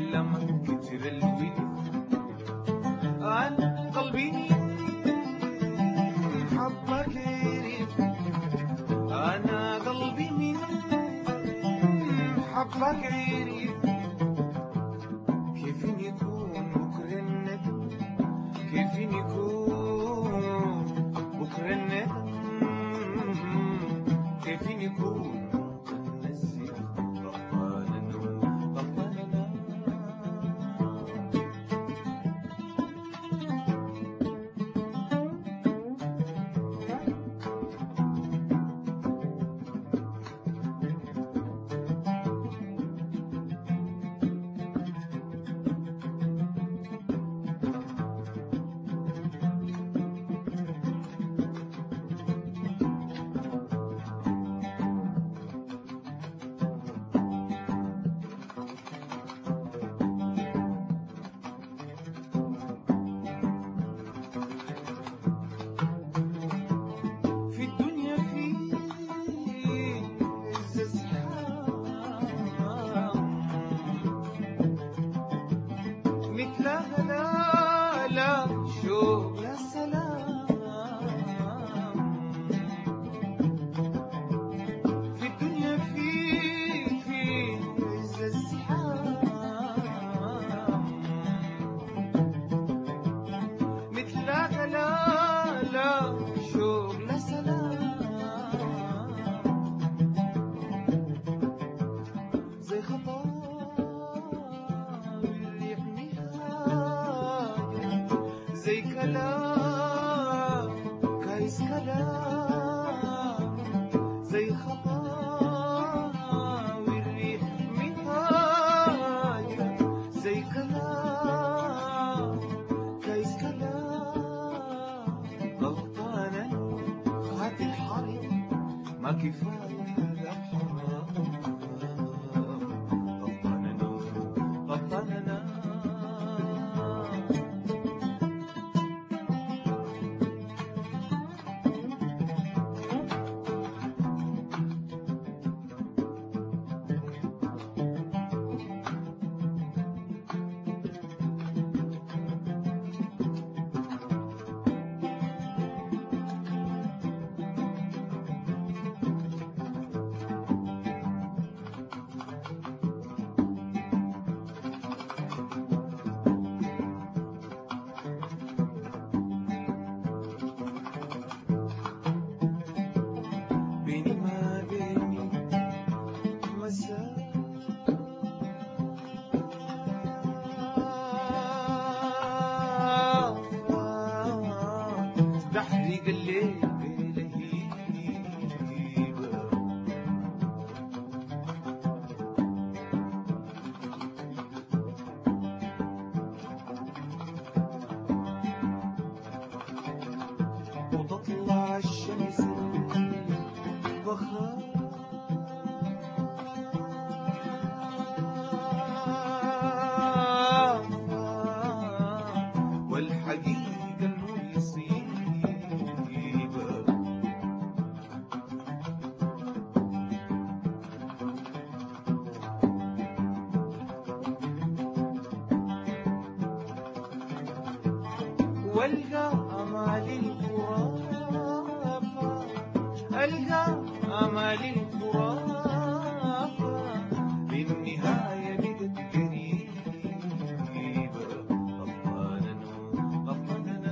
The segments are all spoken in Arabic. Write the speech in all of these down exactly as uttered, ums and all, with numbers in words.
لما كتر الويل أنا قلبي حبك يريد، أنا قلبي من حبك يريد. كيف يكون بكرة الندم، كيف يكون بكرة الندم، كيف يكون نسي غفانا غفانا. مثلها لا لا شوق يا سلام، في الدنيا في في عز الزحام. مثلها لا لا شوق يا سلام، زي خطا زي كلام كايس كلام، زي خطاوي الريح مطاير، زي كلام كايس كلام. غلطانة خات الحرب ما كفاية هذا حرام، غلطانة غلطانة. بيني ما بيني مسافة، تحرق الليل بلهيبة. وتطلع الشمس بخاف والحقيقة انه يصيبه. والقى امال الخرافة، القى امال الخرافة، بالنهاية بقت قريبة. غفانا غفانا.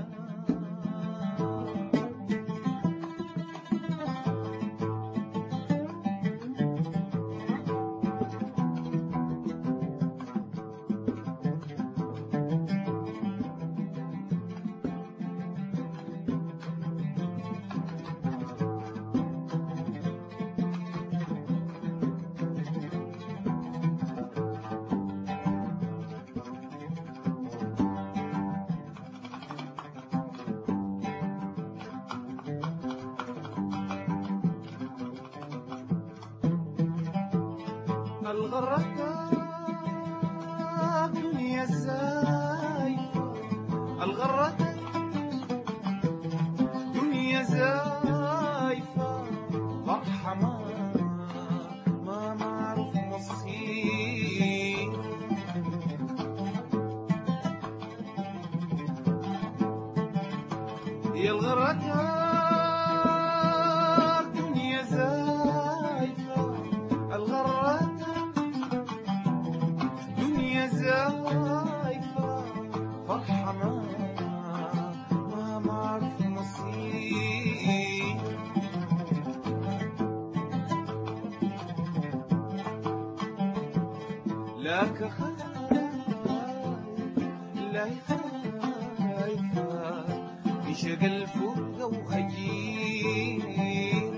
الغرتك دنيا زايفة، الغرتك دنيا زايفة. فرحة ما ما معروف نصيب، لك خايف لا يخايف يشغل فوق وأجيب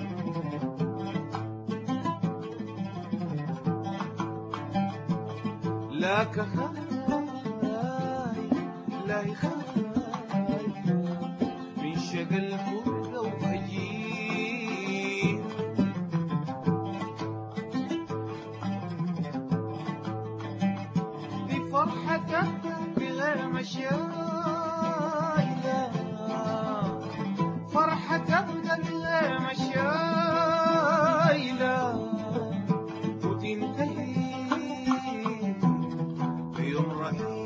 لك خايف لا يخايف من شغل فوق وأجيب دي فرحتك بغير مشايلة فرحتك بغير مشايلة وتنتهي في يوم رحيل